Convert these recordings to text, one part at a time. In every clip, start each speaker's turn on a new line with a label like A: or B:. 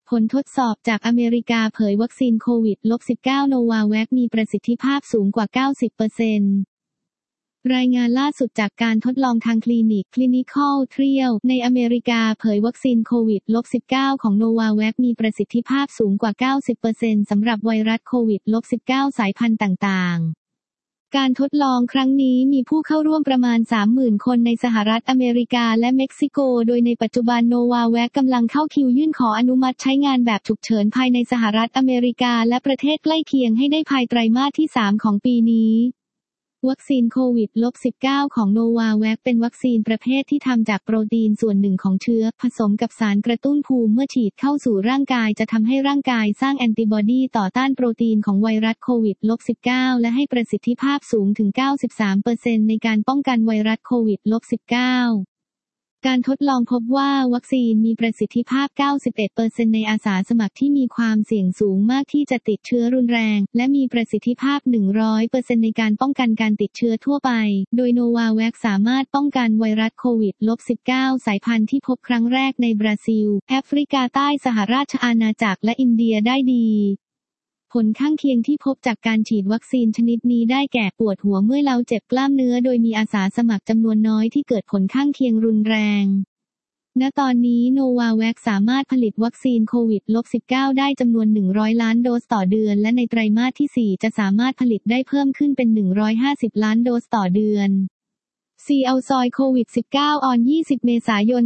A: ผลทดสอบจากอเมริกาเผยวัคซีนโควิด -19 โนวาแวคมีประสิทธิภาพสูงกว่า 90%รายงานล่าสุดจากการทดลองทางคลินิก Clinical Trial ในอเมริกาเผยวัคซีนโควิด -19 ของโนวาแวคมีประสิทธิภาพสูงกว่า 90% สำหรับไวรัสโควิด -19 สายพันธุ์ต่างๆการทดลองครั้งนี้มีผู้เข้าร่วมประมาณ 30,000 คนในสหรัฐอเมริกาและเม็กซิโกโดยในปัจจุบันโนวาแวคกำลังเข้าคิวยื่นขออนุมัติใช้งานแบบฉุกเฉินภายในสหรัฐอเมริกาและประเทศใกล้เคียงให้ได้ภายไตรมาสที่ 3 ของปีนี้วัคซีนโควิด -19 ของโนวาแวคเป็นวัคซีนประเภทที่ทำจากโปรตีนส่วนหนึ่งของเชื้อผสมกับสารกระตุ้นภูมิเมื่อฉีดเข้าสู่ร่างกายจะทำให้ร่างกายสร้างแอนติบอดีต่อต้านโปรตีนของไวรัสโควิด -19 และให้ประสิทธิภาพสูงถึง 93% ในการป้องกันไวรัสโควิด -19การทดลองพบว่าวัคซีนมีประสิทธิภาพ 91% ในอาสาสมัครที่มีความเสี่ยงสูงมากที่จะติดเชื้อรุนแรงและมีประสิทธิภาพ 100% ในการป้องกันการติดเชื้อทั่วไปโดยโนวาแวคสามารถป้องกันไวรัสโควิด -19 สายพันธุ์ที่พบครั้งแรกในบราซิลแอฟริกาใต้สหราชอาณาจักรและอินเดียได้ดีผลข้างเคียงที่พบจากการฉีดวัคซีนชนิดนี้ได้แก่ปวดหัวเมื่อยล้าเจ็บกล้ามเนื้อโดยมีอาสาสมัครจำนวนน้อยที่เกิดผลข้างเคียงรุนแรงณตอนนี้โนวาแวคสามารถผลิตวัคซีนโควิด -19 ได้จำนวน100 ล้านโดสต่อเดือนและในไตรมาสที่ 4 จะสามารถผลิตได้เพิ่มขึ้นเป็น150 ล้านโดสต่อเดือนซีเอาซอยโควิด -19 ออน 20 เมษายน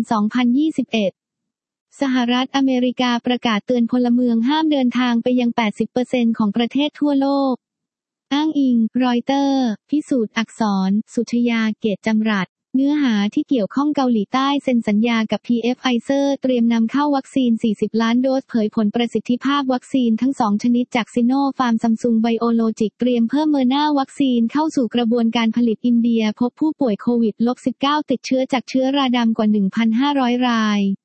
A: 2021สหรัฐอเมริกาประกาศเตือนพลเมืองห้ามเดินทางไปยัง 80% ของประเทศทั่วโลกอ้างอิงรอยเตอร์พิสูจน์อักษรสุชยาเกตจำรัดเนื้อหาที่เกี่ยวข้องเกาหลีใต้เซ็นสัญญากับ Pfizer เตรียมนำเข้าวัคซีน 40 ล้านโดสเผยผลประสิทธิภาพวัคซีนทั้ง 2 ชนิดจากซิโนฟาร์มซัมซุงไบโอโลจิกเตรียมเพิ่มเมอร์นาวัคซีนเข้าสู่กระบวนการผลิตอินเดียพบผู้ป่วยโควิด -19 ติดเชื้อจากเชื้อราดำกว่า 1,500 ราย